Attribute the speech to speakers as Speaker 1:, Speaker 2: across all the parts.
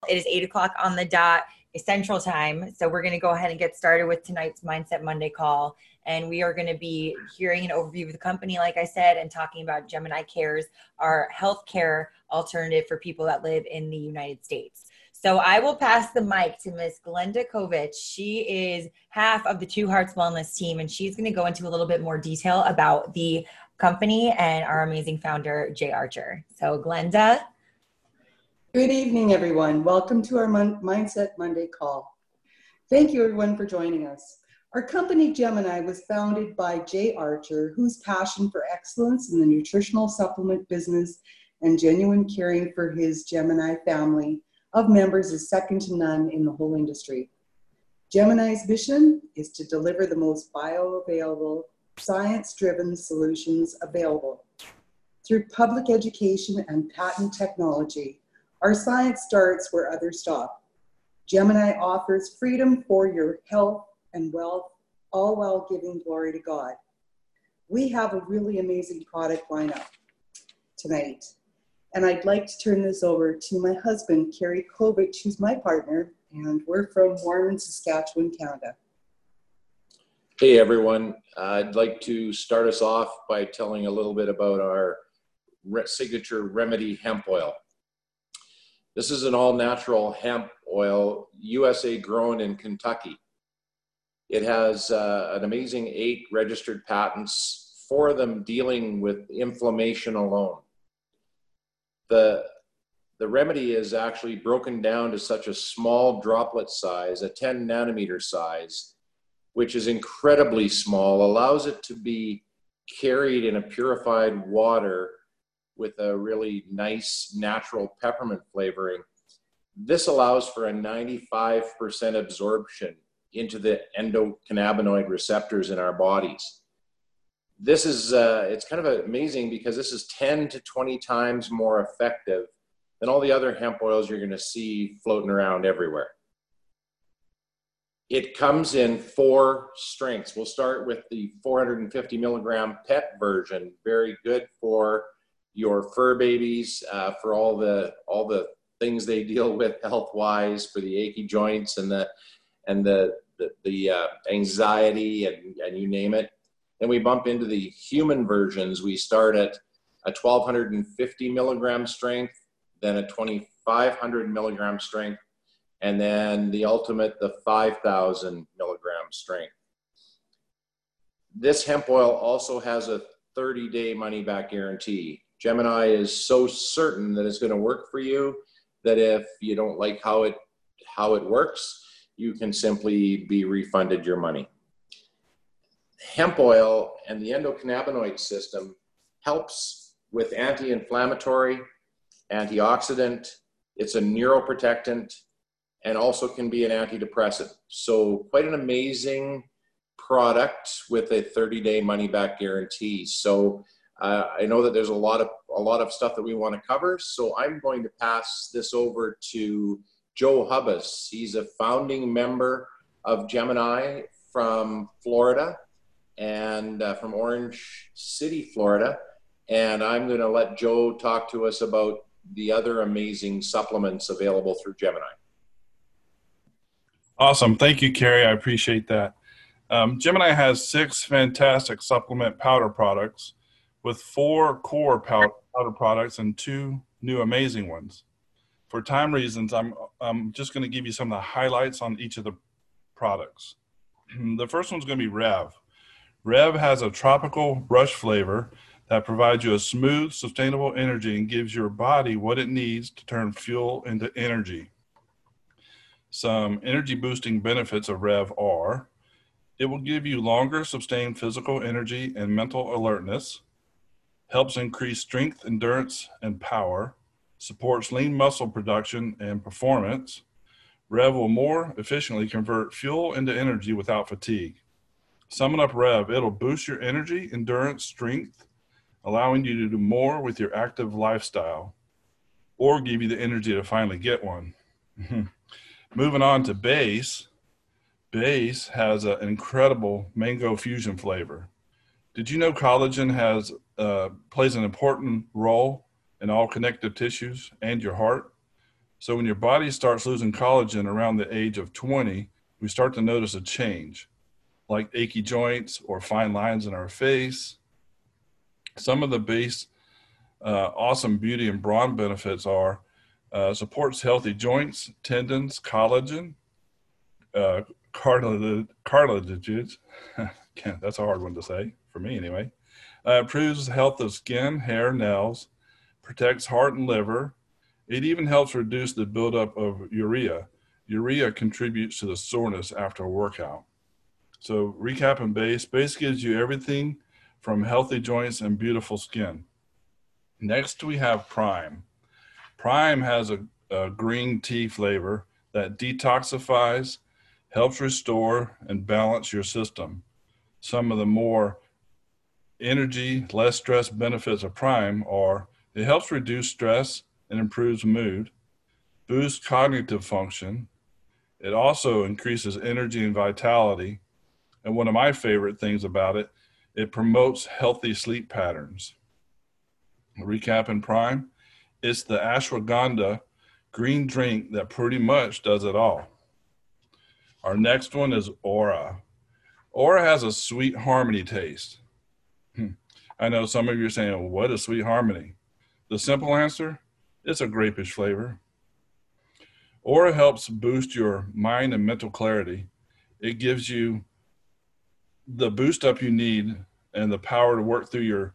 Speaker 1: It is 8 o'clock on the dot Central Time. So we're going to go ahead and get started with tonight's Mindset Monday call. And we are going to be hearing an overview of the company, like I said, and talking about Gemini Cares, our healthcare alternative for people that live in the United States. So I will pass the mic to Miss Glenda Kovich. She is half of the Two Hearts Wellness team, and she's going to go into a little bit more detail about the company and our amazing founder, Jay Archer. So Glenda.
Speaker 2: Good evening, everyone. Welcome to our Mindset Monday call. Thank you, everyone, for joining us. Our company, Gemini, was founded by Jay Archer, whose passion for excellence in the nutritional supplement business and genuine caring for his Gemini family of members is second to none in the whole industry. Gemini's mission is to deliver the most bioavailable, science-driven solutions available. Through public education and patent technology, our science starts where others stop. Gemini offers freedom for your health and wealth, all while giving glory to God. We have a really amazing product lineup tonight. And I'd like to turn this over to my husband, Kerry Kovich, who's my partner, and we're from Warren, Saskatchewan, Canada.
Speaker 3: Hey everyone, I'd like to start us off by telling a little bit about our signature Remedy hemp oil. This is an all-natural hemp oil, USA grown in Kentucky. It has an amazing 8 registered patents, 4 of them dealing with inflammation alone. The remedy is actually broken down to such a small droplet size, a 10 nanometer size, which is incredibly small, allows it to be carried in a purified water with a really nice natural peppermint flavoring. This allows for a 95% absorption into the endocannabinoid receptors in our bodies. This is, it's kind of amazing because this is 10 to 20 times more effective than all the other hemp oils you're going to see floating around everywhere. It comes in 4 strengths. We'll start with the 450 milligram pet version, very good for your fur babies, for all the things they deal with health-wise, for the achy joints and the anxiety and you name it. Then we bump into the human versions. We start at a 1,250 milligram strength, then a 2,500 milligram strength, and then the ultimate, the 5,000 milligram strength. This hemp oil also has a 30-day money-back guarantee. Gemini is so certain that it's going to work for you that if you don't like how it works, you can simply be refunded your money. Hemp oil and the endocannabinoid system helps with anti-inflammatory, antioxidant, it's a neuroprotectant, and also can be an antidepressant. So quite an amazing product with a 30-day money-back guarantee. So I know that there's a lot of stuff that we want to cover, so I'm going to pass this over to Joe Hubbas. He's a founding member of Gemini from Florida and from Orange City, Florida. And I'm going to let Joe talk to us about the other amazing supplements available through Gemini.
Speaker 4: Awesome. Thank you, Kerry. I appreciate that. Gemini has 6 fantastic supplement powder products with 4 core powder products and 2 new amazing ones. For time reasons, I'm just going to give you some of the highlights on each of the products. The first one's going to be Rev. Rev has a tropical rush flavor that provides you a smooth, sustainable energy and gives your body what it needs to turn fuel into energy. Some energy boosting benefits of Rev are: it will give you longer sustained physical energy and mental alertness, helps increase strength, endurance, and power, supports lean muscle production and performance. Rev will more efficiently convert fuel into energy without fatigue. Summing up Rev, it'll boost your energy, endurance, strength, allowing you to do more with your active lifestyle, or give you the energy to finally get one. Moving on to Base. Base has an incredible mango fusion flavor. Did you know collagen plays an important role in all connective tissues and your heart? So when your body starts losing collagen around the age of 20, we start to notice a change, like achy joints or fine lines in our face. Some of the base awesome beauty and brawn benefits are supports healthy joints, tendons, collagen, cartilages. That's a hard one to say, for me anyway. Improves health of skin, hair, nails, protects heart and liver. It even helps reduce the buildup of urea. Urea contributes to the soreness after a workout. So recap and base gives you everything from healthy joints and beautiful skin. Next, we have Prime. Prime has a green tea flavor that detoxifies, helps restore and balance your system. Some of the more energy, less stress benefits of Prime are it helps reduce stress and improves mood, boosts cognitive function. It also increases energy and vitality. And one of my favorite things about it, it promotes healthy sleep patterns. Recap in Prime, it's the ashwagandha green drink that pretty much does it all. Our next one is Aura. Aura has a sweet harmony taste. I know some of you are saying, well, what is sweet harmony? The simple answer, it's a grapish flavor. Aura helps boost your mind and mental clarity. It gives you the boost up you need and the power to work through your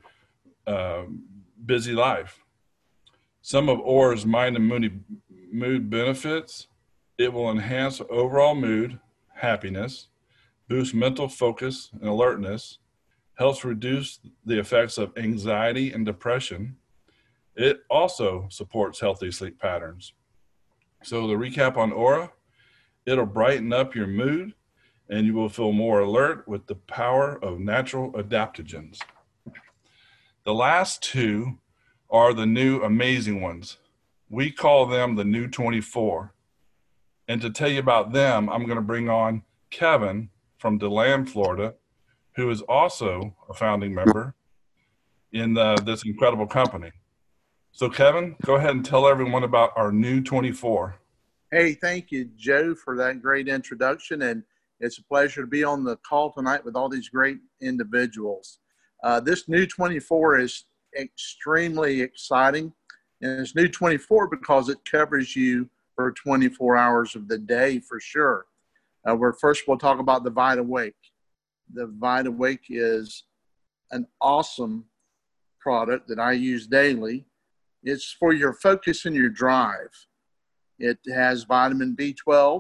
Speaker 4: busy life. Some of Aura's mind and mood benefits, it will enhance overall mood, happiness, boost mental focus and alertness, helps reduce the effects of anxiety and depression. It also supports healthy sleep patterns. So the recap on Aura, it'll brighten up your mood and you will feel more alert with the power of natural adaptogens. The last two are the new amazing ones. We call them the new 24. And to tell you about them, I'm going to bring on Kevin from DeLand, Florida, who is also a founding member in this incredible company. So Kevin, go ahead and tell everyone about our new 24.
Speaker 5: Hey, thank you, Joe, for that great introduction. And it's a pleasure to be on the call tonight with all these great individuals. This new 24 is extremely exciting. And it's new 24 because it covers you for 24 hours of the day for sure. First we'll talk about the VitaWake. The VitaWake is an awesome product that I use daily. It's for your focus and your drive. It has vitamin B12,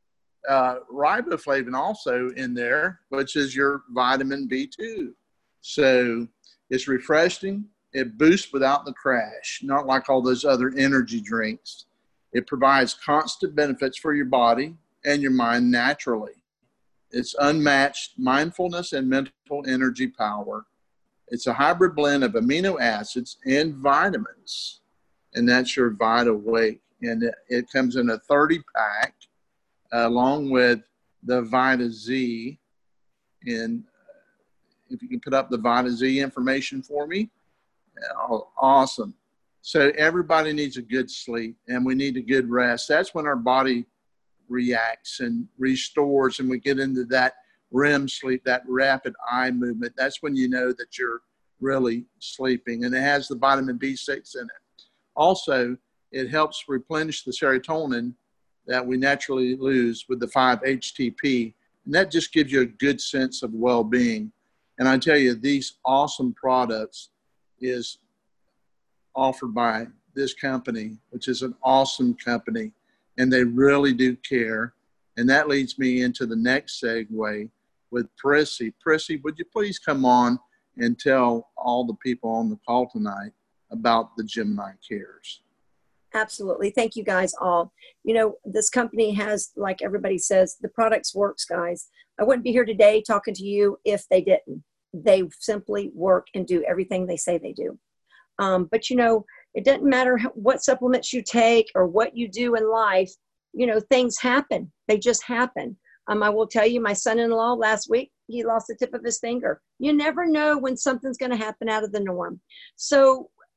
Speaker 5: riboflavin also in there, which is your vitamin B2. So it's refreshing. It boosts without the crash, not like all those other energy drinks. It provides constant benefits for your body and your mind naturally. It's unmatched mindfulness and mental energy power. It's a hybrid blend of amino acids and vitamins, and that's your VitaWake. And it comes in a 30-pack along with the Vita Z. And if you can put up the Vita Z information for me, awesome. So everybody needs a good sleep, and we need a good rest. That's when our body reacts and restores, and we get into that REM sleep, that rapid eye movement. That's when you know that you're really sleeping. And it has the vitamin B6 in it. Also, it helps replenish the serotonin that we naturally lose with the 5-HTP. And that just gives you a good sense of well-being. And I tell you, these awesome products is offered by this company, which is an awesome company, and they really do care. And that leads me into the next segue with Prissy. Prissy, would you please come on and tell all the people on the call tonight about the Gemini Cares?
Speaker 6: Absolutely. Thank you guys all. You know, this company has, like everybody says, the products works, guys. I wouldn't be here today talking to you if they didn't. They simply work and do everything they say they do. But, you know, it doesn't matter what supplements you take or what you do in life. You know, things happen. They just happen. I will tell you, my son-in-law last week, he lost the tip of his finger. You never know when something's going to happen out of the norm. So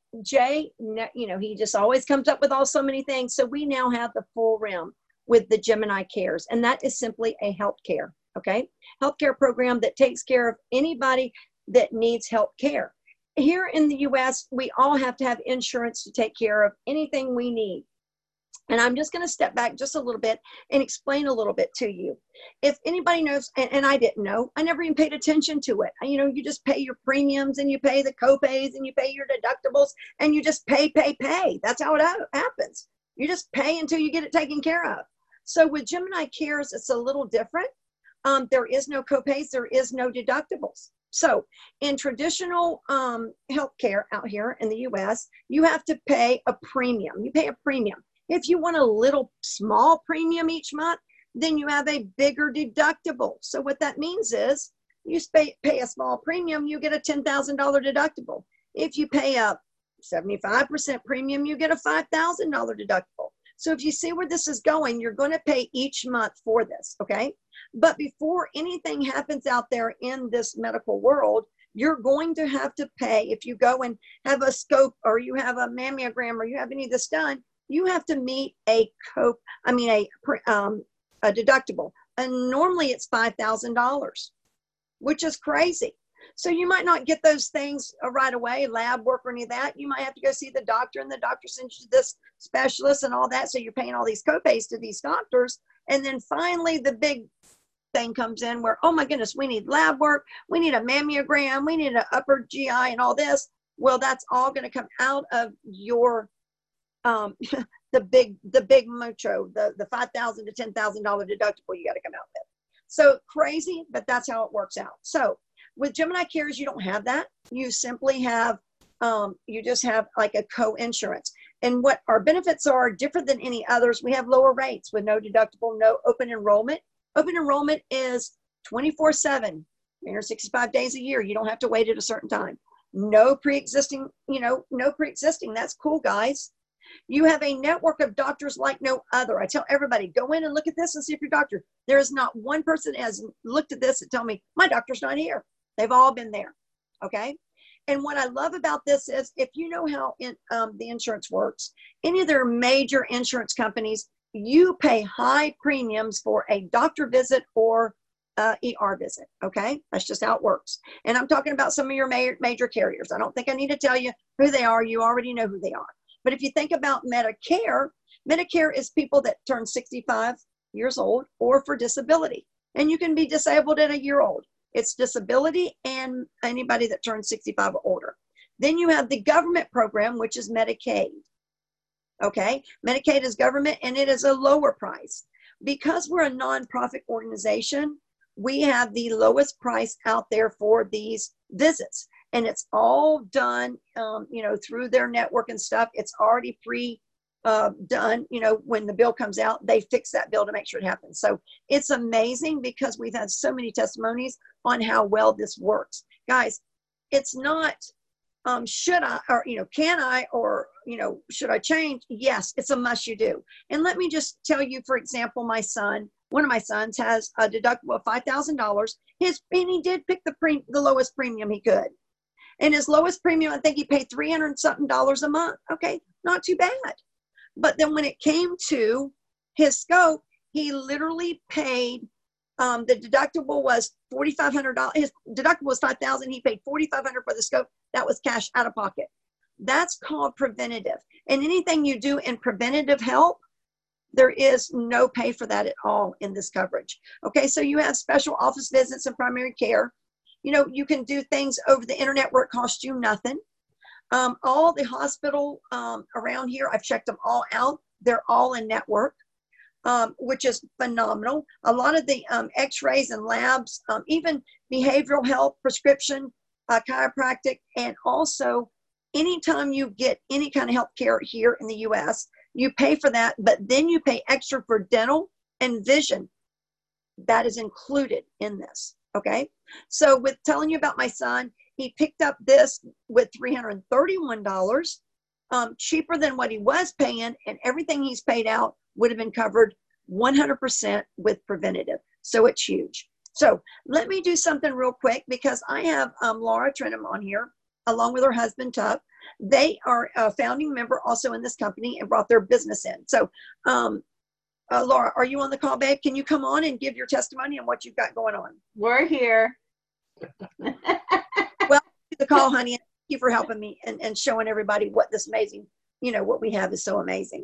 Speaker 6: Jay, he just always comes up with so many things. So we now have the full rim with the Gemini Cares, and that is simply a healthcare, healthcare program that takes care of anybody that needs health care. Here in the U.S., we all have to have insurance to take care of anything we need. And I'm just going to step back just a little bit and explain a little bit to you. If anybody knows, and I didn't know, I never even paid attention to it. You just pay your premiums and you pay the copays and you pay your deductibles and you just pay. That's how it happens. You just pay until you get it taken care of. So with Gemini Cares, it's a little different. There is no copays, there is no deductibles. So in traditional healthcare out here in the U.S., you have to pay a premium. You pay a premium. If you want a little small premium each month, then you have a bigger deductible. So what that means is you pay a small premium, you get a $10,000 deductible. If you pay a 75% premium, you get a $5,000 deductible. So if you see where this is going, you're going to pay each month for this, okay? But before anything happens out there in this medical world, you're going to have to pay. If you go and have a scope or you have a mammogram or you have any of this done, you have to meet a deductible. And normally it's $5,000, which is crazy. So you might not get those things right away, lab work or any of that. You might have to go see the doctor and the doctor sends you to this specialist and all that. So you're paying all these copays to these doctors. And then finally the big thing comes in where, oh my goodness, we need lab work. We need a mammogram. We need an upper GI and all this. Well, that's all going to come out of your, the big mucho, the $5,000 to $10,000 deductible you got to come out with. So crazy, but that's how it works out. So with Gemini Cares, you don't have that. You simply have, you just have like a co-insurance. And what our benefits are different than any others. We have lower rates with no deductible, no open enrollment. Open enrollment is 24/7, 365 days a year. You don't have to wait at a certain time. No pre-existing, no pre-existing. That's cool, guys. You have a network of doctors like no other. I tell everybody, go in and look at this and see if your doctor. There is not one person that has looked at this and tell me, my doctor's not here. They've all been there, okay? And what I love about this is if you know how the insurance works, any of their major insurance companies, you pay high premiums for a doctor visit or ER visit, okay? That's just how it works. And I'm talking about some of your major carriers. I don't think I need to tell you who they are. You already know who they are. But if you think about Medicare, Medicare is people that turn 65 years old or for disability. And you can be disabled at a year old. It's disability and anybody that turns 65 or older. Then you have the government program, which is Medicaid. Okay, Medicaid is government and it is a lower price. Because we're a nonprofit organization, we have the lowest price out there for these visits. And it's all done, through their network and stuff. It's already done. When the bill comes out, they fix that bill to make sure it happens. So it's amazing because we've had so many testimonies on how well this works. Guys, it's not, should I, or, can I, or, should I change? Yes, it's a must you do. And let me just tell you, for example, one of my sons has a deductible of $5,000. And he did pick the lowest premium he could. And his lowest premium, I think he paid $300 something a month. Okay, not too bad. But then when it came to his scope, he literally paid, the deductible was $4,500. His deductible was $5,000. He paid $4,500 for the scope. That was cash out of pocket. That's called preventative. And anything you do in preventative health, there is no pay for that at all in this coverage. Okay, so you have special office visits and primary care. You can do things over the internet where it costs you nothing. All the hospital around here, I've checked them all out. They're all in network, which is phenomenal. A lot of the x-rays and labs, even behavioral health, prescription, chiropractic, and also anytime you get any kind of health care here in the U.S., you pay for that, but then you pay extra for dental and vision. That is included in this. Okay, so with telling you about my son, he picked up this with $331, cheaper than what he was paying, and everything he's paid out would have been covered 100% with preventative. So it's huge. So let me do something real quick because I have Laura Trenum on here along with her husband Tuck. They are a founding member also in this company and brought their business in. So, Laura, are you on the call, babe? Can you come on and give your testimony on what you've got going on?
Speaker 7: We're here.
Speaker 6: Well, the call, honey. Thank you for helping me and showing everybody what this amazing, what we have is so amazing.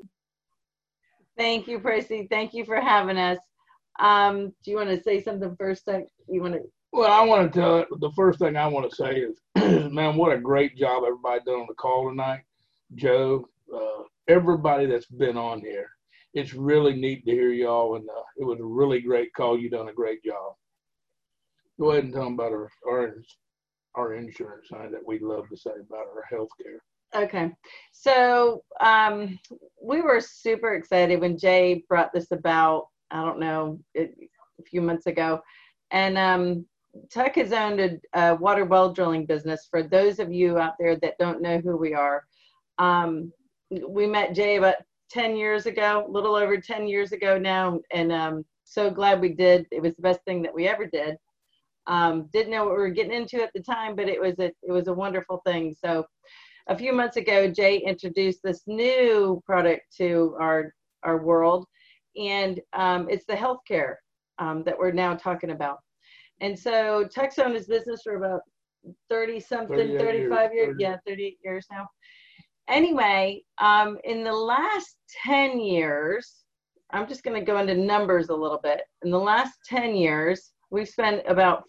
Speaker 7: Thank you, Prissy. Thank you for having us. Do you want to say something first?
Speaker 8: Well, I want to tell it. The first thing I want to say is, man, what a great job everybody done on the call tonight. Joe, everybody that's been on here. It's really neat to hear y'all, and it was a really great call. You done a great job. Go ahead and tell them about our insurance, honey, that we love to say about our health care.
Speaker 7: Okay. So we were super excited when Jay brought this about, I don't know, a few months ago. And Tuck has owned a water well drilling business. For those of you out there that don't know who we are, we met Jay about 10 years ago, a little over 10 years ago now. And so glad we did. It was the best thing that we ever did. Didn't know what we were getting into at the time, but it was a wonderful thing. So a few months ago, Jay introduced this new product to our world, and it's the healthcare that we're now talking about. And so Tuck's owned his business for about 30-something, 35 years. Yeah, 38 years now. Anyway, in the last 10 years, I'm just going to go into numbers a little bit. In the last 10 years, we've spent about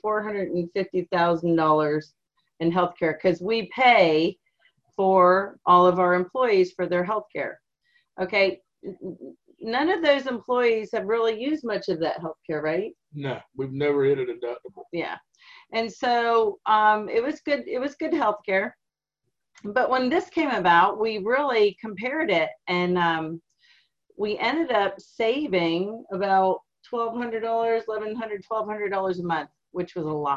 Speaker 7: $450,000 in healthcare because we pay for all of our employees for their healthcare. Okay, none of those employees have really used much of that healthcare, right?
Speaker 8: No, we've never hit a deductible.
Speaker 7: Yeah, and so it was good. It was good healthcare. But when this came about, we really compared it, and we ended up saving about $1,200, $1,100 a month, which was a lot.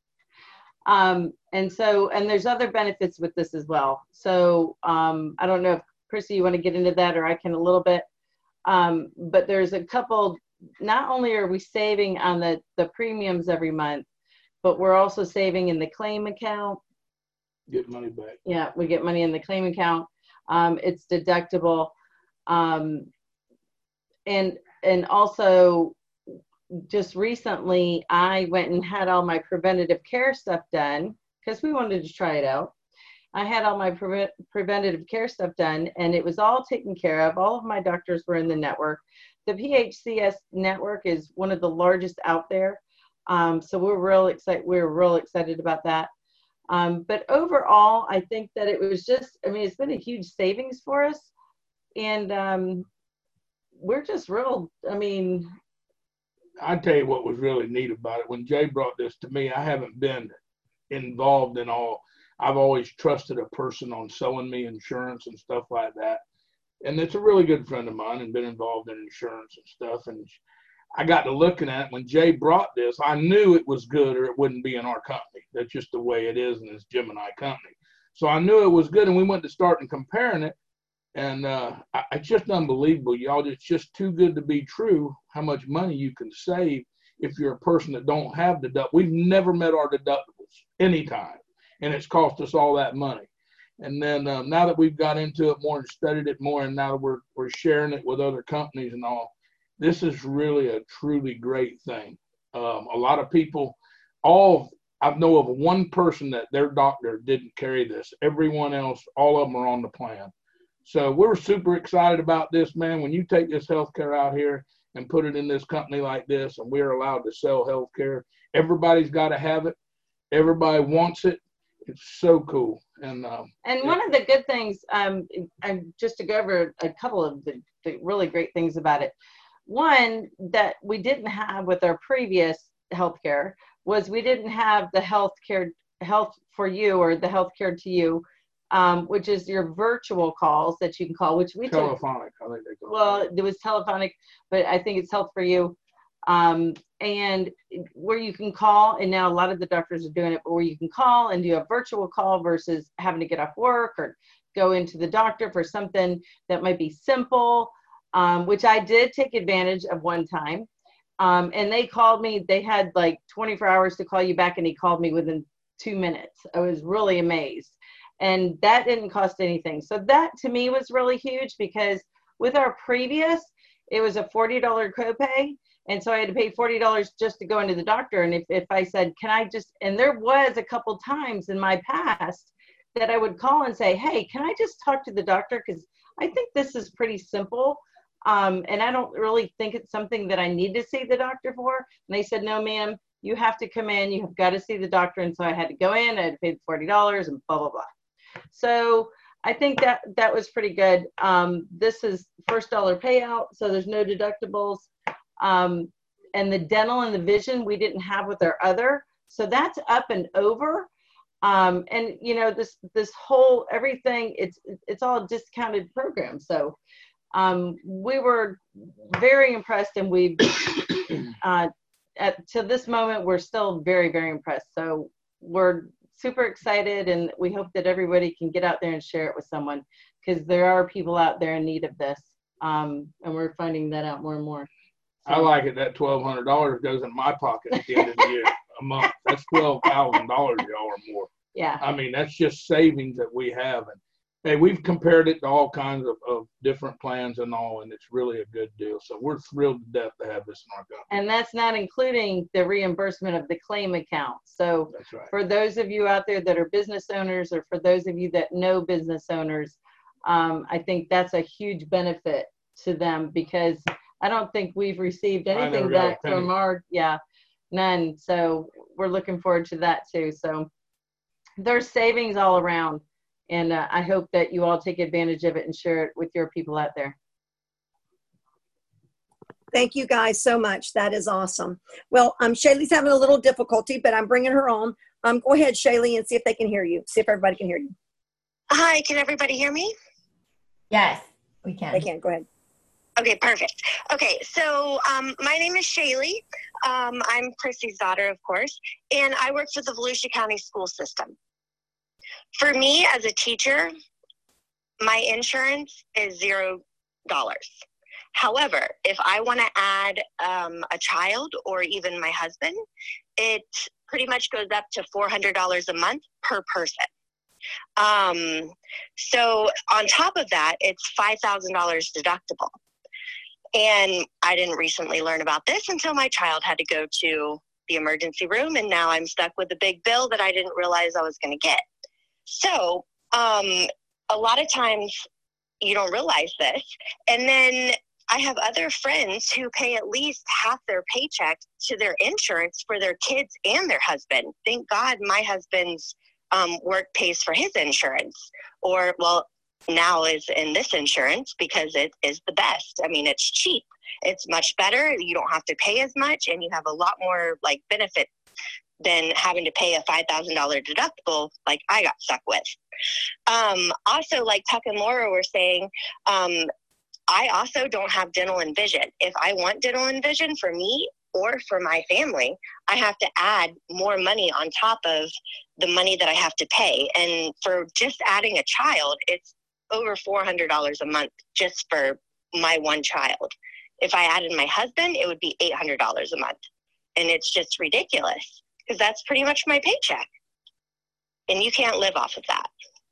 Speaker 7: And there's other benefits with this as well. So I don't know if Chrissy, you want to get into that, or I can a little bit. But there's a couple. Not only are we saving on the premiums every month, but we're also saving in the claim account.
Speaker 8: Get money back.
Speaker 7: Yeah, we get money in the claim account. It's deductible. And also just recently I went and had all my preventative care stuff done because we wanted to try it out. I had all my preventative care stuff done, and it was all taken care of. All of my doctors were in the network. The PHCS network is one of the largest out there. So we're real excited. We're real excited about that. But overall, I think that it was just, it's been a huge savings for us. And we're just real,
Speaker 8: I tell you what was really neat about it. When Jay brought this to me, I haven't been involved in all. I've always trusted a person on selling me insurance and stuff like that. And it's a really good friend of mine and been involved in insurance and stuff. And I got to looking at it when Jay brought this, I knew it was good or it wouldn't be in our company. That's just the way it is in this Gemini company. So I knew it was good, and we went to start and comparing it. And it's just unbelievable, y'all. It's just too good to be true how much money you can save if you're a person that don't have deductibles. We've never met our deductibles anytime, and it's cost us all that money. And then now that we've got into it more and studied it more, and now we're sharing it with other companies and all, this is really a truly great thing. A lot of people, I know of one person that their doctor didn't carry this. Everyone else, all of them are on the plan. So we're super excited about this, man. When you take this healthcare out here and put it in this company like this, and we're allowed to sell healthcare, everybody's got to have it. Everybody wants it. It's so cool. And
Speaker 7: one of the good things, and just to go over a couple of the really great things about it. One that we didn't have with our previous healthcare was we didn't have the health for you or the healthcare to you. Which is your virtual calls that you can call, which we
Speaker 8: telephonic. I think they call
Speaker 7: well, it was telephonic, but I think it's Health for You, and where you can call. And now a lot of the doctors are doing it, but where you can call and do a virtual call versus having to get off work or go into the doctor for something that might be simple, which I did take advantage of one time. And they called me. They had like 24 hours to call you back, and he called me within 2 minutes. I was really amazed. And that didn't cost anything. So that to me was really huge, because with our previous, it was a $40 copay. And so I had to pay $40 just to go into the doctor. And if I said, can I just, and there was a couple times in my past that I would call and say, hey, can I just talk to the doctor? Because I think this is pretty simple. And I don't really think it's something that I need to see the doctor for. And they said, no, ma'am, you have to come in. You have got to see the doctor. And so I had to go in. I had to pay the $40 and blah, blah, blah. So I think that was pretty good. This is first dollar payout, so there's no deductibles. And the dental and the vision we didn't have with our other. So that's up and over. And you know, this whole everything, it's all a discounted program. So we were very impressed, and we've to this moment we're still very, very impressed. So we're super excited, and we hope that everybody can get out there and share it with someone, because there are people out there in need of this, and we're finding that out more and more. So,
Speaker 8: I like it that $1,200 goes in my pocket at the end of the year a month. That's $12,000, y'all, or more.
Speaker 7: Yeah.
Speaker 8: I mean, that's just savings that we have. And hey, we've compared it to all kinds of different plans and all, and it's really a good deal. So we're thrilled to death to have this in our company.
Speaker 7: And that's not including the reimbursement of the claim account. So
Speaker 8: That's right.
Speaker 7: for those of you out there that are business owners, or for those of you that know business owners, I think that's a huge benefit to them, because I don't think we've received anything back from none. So we're looking forward to that too. So there's savings all around. And I hope that you all take advantage of it and share it with your people out there.
Speaker 6: Thank you guys so much. That is awesome. Well, Shaylee's having a little difficulty, but I'm bringing her on. Go ahead, Shaylee, and see if they can hear you. See if everybody can hear you.
Speaker 9: Hi, can everybody hear me?
Speaker 1: Yes, we can.
Speaker 6: They can. Go ahead.
Speaker 9: Okay, perfect. Okay, so my name is Shaylee. I'm Chrissy's daughter, of course, and I work for the Volusia County school system. For me as a teacher, my insurance is $0. However, if I want to add a child or even my husband, it pretty much goes up to $400 a month per person. So on top of that, it's $5,000 deductible. And I didn't recently learn about this until my child had to go to the emergency room, and now I'm stuck with a big bill that I didn't realize I was going to get. So a lot of times you don't realize this. And then I have other friends who pay at least half their paycheck to their insurance for their kids and their husband. Thank God my husband's work pays for his insurance, or, well, now is in this insurance, because it is the best. I mean, it's cheap. It's much better. You don't have to pay as much, and you have a lot more like benefit than having to pay a $5,000 deductible like I got stuck with. Also, like Tuck and Laura were saying, I also don't have dental and vision. If I want dental and vision for me or for my family, I have to add more money on top of the money that I have to pay. And for just adding a child, it's over $400 a month just for my one child. If I added my husband, it would be $800 a month. And it's just ridiculous, because that's pretty much my paycheck. And you can't live off of that.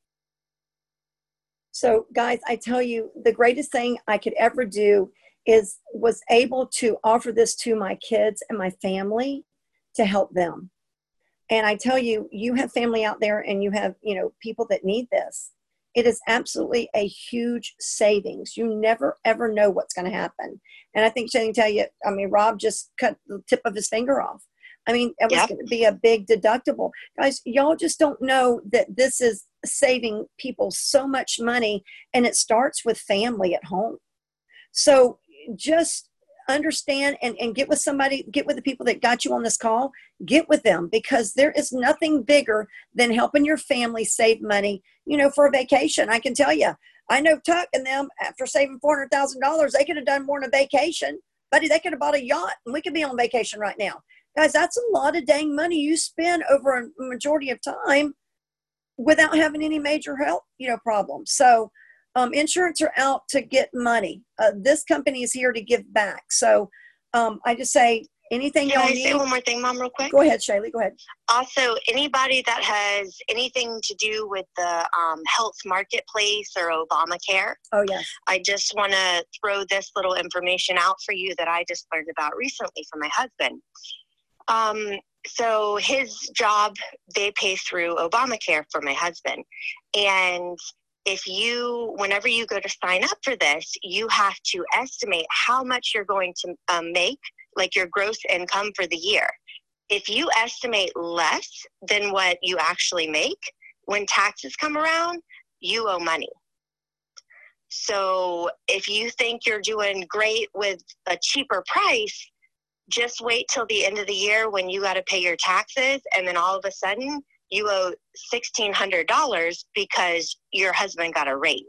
Speaker 6: So guys, I tell you, the greatest thing I could ever do was able to offer this to my kids and my family to help them. And I tell you, you have family out there, and you have, people that need this. It is absolutely a huge savings. You never, ever know what's going to happen. And I think Shane can tell you, Rob just cut the tip of his finger off. It was going to be a big deductible. Guys, y'all just don't know that this is saving people so much money, and it starts with family at home. So just understand and get with somebody, get with the people that got you on this call, get with them, because there is nothing bigger than helping your family save money, for a vacation. I can tell you, I know Tuck and them, after saving $400,000, they could have done more on a vacation. Buddy, they could have bought a yacht, and we could be on vacation right now. Guys, that's a lot of dang money you spend over a majority of time without having any major health, problems. So insurance are out to get money. This company is here to give back. So I just say, Anything
Speaker 9: Can
Speaker 6: y'all
Speaker 9: I
Speaker 6: need?
Speaker 9: say one more thing, Mom, real quick?
Speaker 6: Go ahead, Shaylee. Go ahead.
Speaker 9: Also, anybody that has anything to do with the health marketplace or Obamacare,
Speaker 6: Oh, yes.
Speaker 9: I just want to throw this little information out for you that I just learned about recently from my husband. So his job, they pay through Obamacare for my husband. And whenever you go to sign up for this, you have to estimate how much you're going to make, like your gross income for the year. If you estimate less than what you actually make, when taxes come around, you owe money. So if you think you're doing great with a cheaper price, just wait till the end of the year when you got to pay your taxes, and then all of a sudden you owe $1,600 because your husband got a raise.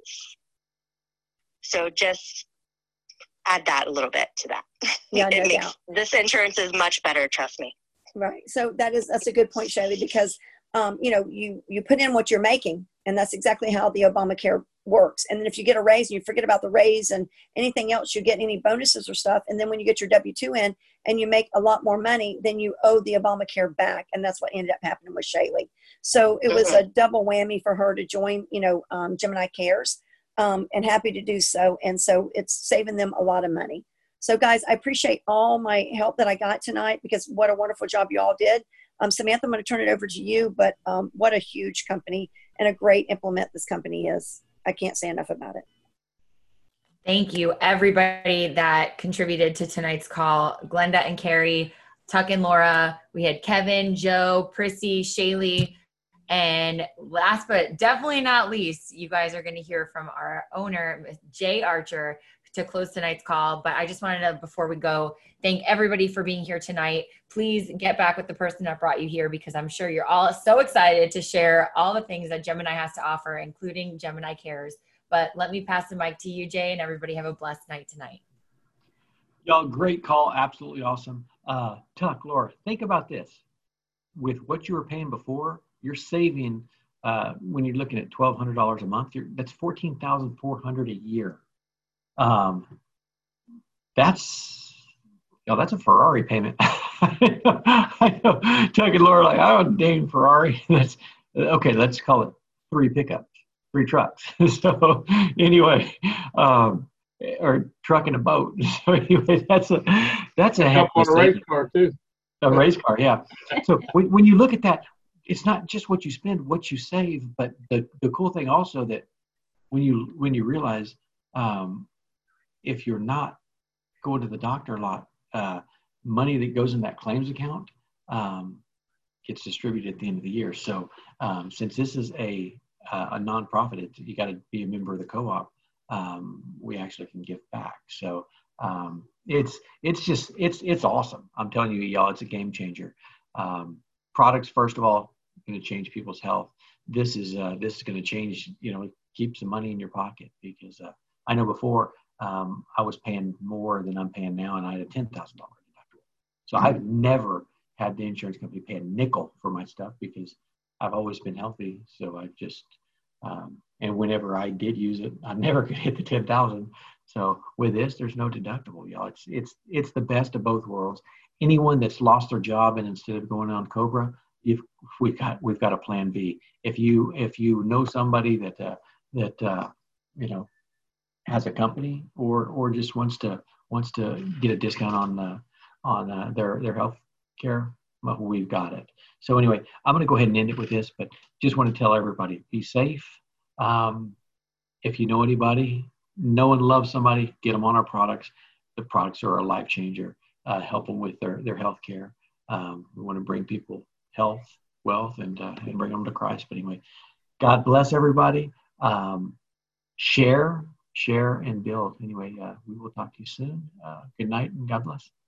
Speaker 9: So just add that a little bit to that.
Speaker 6: Yeah, no doubt.
Speaker 9: This insurance is much better, trust me.
Speaker 6: Right. So that's a good point, Shaylee, because you put in what you're making, and that's exactly how the Obamacare works. And then if you get a raise and you forget about the raise and anything else, you get any bonuses or stuff. And then when you get your W-2 in and you make a lot more money, then you owe the Obamacare back. And that's what ended up happening with Shaylee. So it was a double whammy for her to join, Gemini Cares, and happy to do so. And so it's saving them a lot of money. So guys, I appreciate all my help that I got tonight, because what a wonderful job you all did. Samantha, I'm going to turn it over to you, but what a huge company and a great implement this company is. I can't say enough about it.
Speaker 1: Thank you, everybody that contributed to tonight's call. Glenda and Carrie, Tuck and Laura. We had Kevin, Joe, Prissy, Shaylee. And last but definitely not least, you guys are going to hear from our owner, Jay Archer, to close tonight's call. But I just wanted to, before we go, thank everybody for being here tonight. Please get back with the person that brought you here, because I'm sure you're all so excited to share all the things that Gemini has to offer, including Gemini Cares. But let me pass the mic to you, Jay, and everybody have a blessed night tonight.
Speaker 10: Y'all, great call. Absolutely awesome. Tuck, Laura, think about this. With what you were paying before, you're saving, when you're looking at $1,200 a month, that's $14,400 a year. That's a Ferrari payment. I know. Tuck and Laura are like, I don't dang Ferrari. That's okay. Let's call it 3 pickups, 3 trucks. So anyway, or truck and a boat. So anyway, that's a heck of a
Speaker 8: race car too.
Speaker 10: A race car, yeah. So when you look at that, it's not just what you spend, what you save, but the cool thing also that when you realize, if you're not going to the doctor a lot, money that goes in that claims account gets distributed at the end of the year. So since this is a nonprofit, you got to be a member of the co-op. We actually can give back. So it's awesome. I'm telling you, y'all, it's a game changer. Products, first of all, going to change people's health. This is going to change. Keep some money in your pocket, because I know before I was paying more than I'm paying now, and I had a $10,000 deductible. So I've never had the insurance company pay a nickel for my stuff, because I've always been healthy. So I just and whenever I did use it, I never could hit the 10,000. So with this, there's no deductible, y'all. It's the best of both worlds. Anyone that's lost their job, and instead of going on COBRA, we've got a plan B. If you know somebody that has a company or just wants to get a discount on their health care, well, we've got it. So anyway, I'm going to go ahead and end it with this, but just want to tell everybody, be safe. If you know anybody, know and love somebody, get them on our products. The products are a life changer. Help them with their health care. We want to bring people health, wealth, and bring them to Christ. But anyway, God bless everybody. Share, and build. Anyway, we will talk to you soon. Good night, and God bless.